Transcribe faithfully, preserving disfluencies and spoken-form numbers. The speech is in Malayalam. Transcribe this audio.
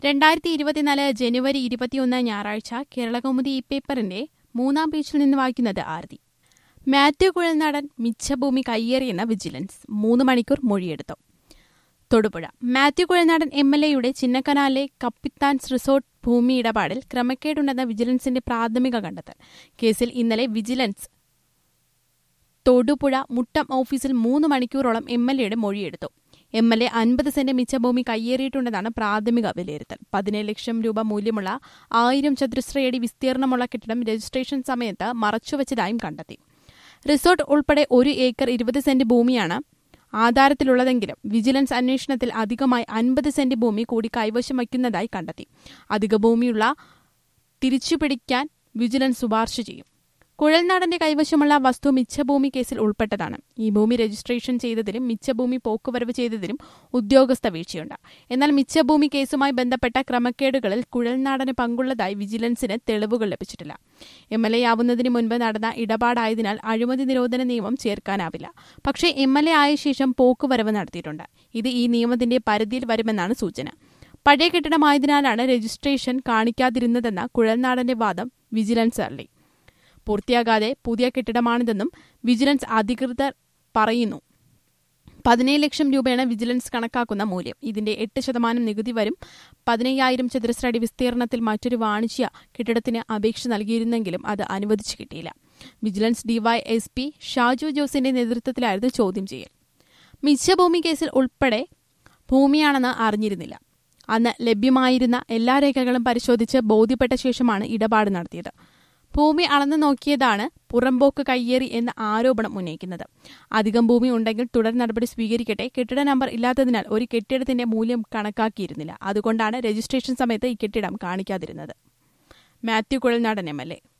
രണ്ടായിരത്തി ഇരുപത്തിനാല് ജനുവരി ഇരുപത്തിയൊന്ന് ഞായറാഴ്ച കേരളകൗമുദി ഈ പേപ്പറിന്റെ മൂന്നാം പേജിൽ നിന്ന് വായിക്കുന്നത് ആരതി. മാത്യു കുഴൽനാടൻ മിച്ചഭൂമി കയ്യേറിയെന്ന വിജിലൻസ് മൂന്ന് മണിക്കൂർ മൊഴിയെടുത്തു. തൊടുപുഴ മാത്യു കുഴൽനാടൻ എം എൽ എയുടെ ചിന്നക്കനാലിലെ കപ്പിത്താൻസ് റിസോർട്ട് ഭൂമി ഇടപാടിൽ ക്രമക്കേടുണ്ടെന്ന വിജിലൻസിന്റെ പ്രാഥമിക കണ്ടെത്തൽ. കേസിൽ ഇന്നലെ വിജിലൻസ് തൊടുപുഴ മുട്ടം ഓഫീസിൽ മൂന്ന് മണിക്കൂറോളം എം എൽ എയുടെ മൊഴിയെടുത്തു. എം എൽ എ അൻപത് സെന്റ് മിച്ചഭൂമി കയ്യേറിയിട്ടുണ്ടെന്നാണ് പ്രാഥമിക വിലയിരുത്തൽ. പതിനേഴ് ലക്ഷം രൂപ മൂല്യമുള്ള ആയിരം ചതുരശ്രയടി വിസ്തീർണമുള്ള കെട്ടിടം രജിസ്ട്രേഷൻ സമയത്ത് മറച്ചുവച്ചതായും കണ്ടെത്തി. റിസോർട്ട് ഉൾപ്പെടെ ഒരു ഏക്കർ ഇരുപത് സെന്റ് ഭൂമിയാണ് ആധാരത്തിലുള്ളതെങ്കിലും വിജിലൻസ് അന്വേഷണത്തിൽ അധികമായി അൻപത് സെന്റ് ഭൂമി കൂടി കൈവശം വയ്ക്കുന്നതായി കണ്ടെത്തി. അധിക ഭൂമിയുള്ള തിരിച്ചുപിടിക്കാൻ വിജിലൻസ് ശുപാർശ ചെയ്യും. കുഴൽനാടന്റെ കൈവശമുള്ള വസ്തു മിച്ചഭൂമി കേസിൽ ഉൾപ്പെട്ടതാണ്. ഈ ഭൂമി രജിസ്ട്രേഷൻ ചെയ്തതിലും മിച്ചഭൂമി പോക്കുവരവ് ചെയ്തതിലും ഉദ്യോഗസ്ഥ വീഴ്ചയുണ്ട്. എന്നാൽ മിച്ചഭൂമി കേസുമായി ബന്ധപ്പെട്ട ക്രമക്കേടുകളിൽ കുഴൽനാടന് പങ്കുള്ളതായി വിജിലൻസിന് തെളിവുകൾ ലഭിച്ചിട്ടില്ല. എം എൽ എ ആവുന്നതിന് മുൻപ് നടന്ന ഇടപാടായതിനാൽ അഴിമതി നിരോധന നിയമം ചേർക്കാനാവില്ല. പക്ഷേ എം എൽ എ ആയ ശേഷം പോക്കുവരവ് നടത്തിയിട്ടുണ്ട്. ഇത് ഈ നിയമത്തിന്റെ പരിധിയിൽ വരുമെന്നാണ് സൂചന. പഴയ കെട്ടിടമായതിനാലാണ് രജിസ്ട്രേഷൻ കാണിക്കാതിരുന്നതെന്ന കുഴൽനാടന്റെ വാദം വിജിലൻസ് തള്ളി. പൂർത്തിയാകാതെ പുതിയ കെട്ടിടമാണിതെന്നും വിജിലൻസ് അധികൃതർ പറയുന്നു. പതിനേഴ് ലക്ഷം രൂപയാണ് വിജിലൻസ് കണക്കാക്കുന്ന മൂല്യം. ഇതിന്റെ എട്ട് ശതമാനം നികുതി വരും. പതിനയ്യായിരം ചതുരശ്ര അടി വിസ്തീർണത്തിൽ മറ്റൊരു വാണിജ്യ കെട്ടിടത്തിന് അപേക്ഷ നൽകിയിരുന്നെങ്കിലും അത് അനുവദിച്ചു കിട്ടിയില്ല. വിജിലൻസ് ഡിവൈഎസ്പി ഷാജു ജോസിന്റെ നേതൃത്വത്തിലായിരുന്നു ചോദ്യം ചെയ്യൽ. മിച്ചഭൂമി കേസിൽ ഉൾപ്പെടെ ഭൂമിയാണെന്ന് അറിഞ്ഞിരുന്നില്ല. അന്ന് ലഭ്യമായിരുന്ന എല്ലാ രേഖകളും പരിശോധിച്ച് ബോധ്യപ്പെട്ട ശേഷമാണ് ഇടപാട് നടത്തിയത്. ഭൂമി അളന്നു നോക്കിയതാണ് പുറമ്പോക്ക് കയ്യേറി എന്ന ആരോപണം ഉന്നയിക്കുന്നത്. അധികം ഭൂമി ഉണ്ടെങ്കിൽ തുടർ നടപടി സ്വീകരിക്കട്ടെ. കെട്ടിട നമ്പർ ഇല്ലാത്തതിനാൽ ഒരു കെട്ടിടത്തിന്റെ മൂല്യം കണക്കാക്കിയിരുന്നില്ല. അതുകൊണ്ടാണ് രജിസ്ട്രേഷൻ സമയത്ത് ഈ കെട്ടിടം കാണിക്കാതിരുന്നത്. Mathew Kuzhalnadan M L A